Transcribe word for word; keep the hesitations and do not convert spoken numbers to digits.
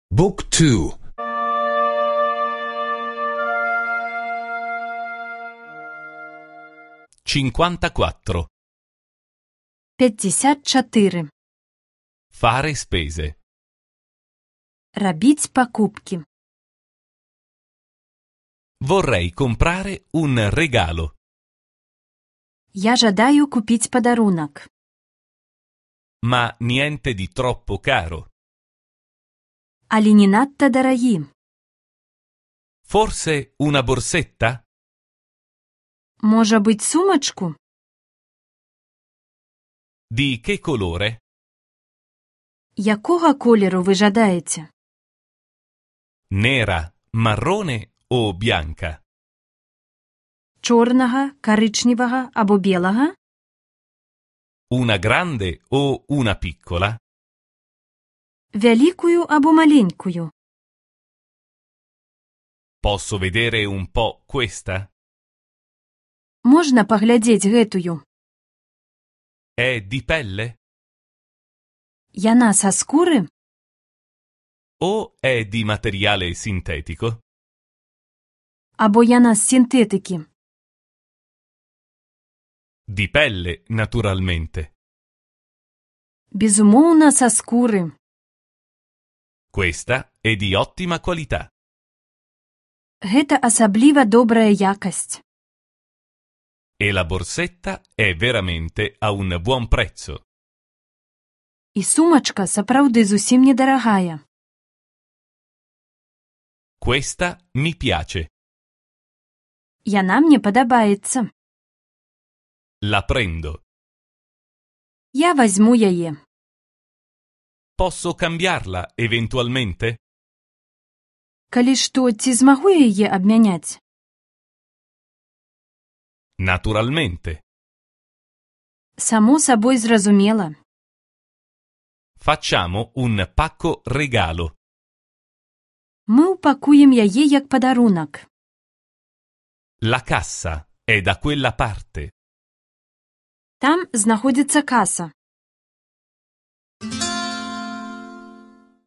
Book two. cinquantaquattro. пятьдесят четыре. Fare spese. Рабіць пакупкі. Vorrei comprare un regalo. Я жадаю купіць падарунак. Ma niente di troppo caro. Але не надта дарагі. Forse una borsetta? Можа быць, сумачку? Di che colore? Якога колеру ви жадаеце? Nera, marrone o bianca? Чорнага, карычневага або белага? Una grande o una piccola? Вялікую або маленькую? Posso vedere un po' questa? Можна паглядзець гэтую? È di pelle? Яна са скуры? O è di materiale sintetico? Або яна з сінтэтыкі? Di pelle, naturalmente. Безумоўна, са скуры. Questa è di ottima qualità. Гэта асабліва добрая якасць. E la borsetta è veramente a un buon prezzo. І сумачка сапраўды зусім недарагая. Questa mi piace. Яна мне падабаецца. La prendo. Я вазьму яе. Posso cambiarla eventualmente? Калі што, ці змагу яе абмяняць? Naturalmente. Само сабой зразумела. Facciamo un pacco regalo. Мы ўпакуем яе як падарунак. La cassa è da quella parte. Там знаходзіцца каса.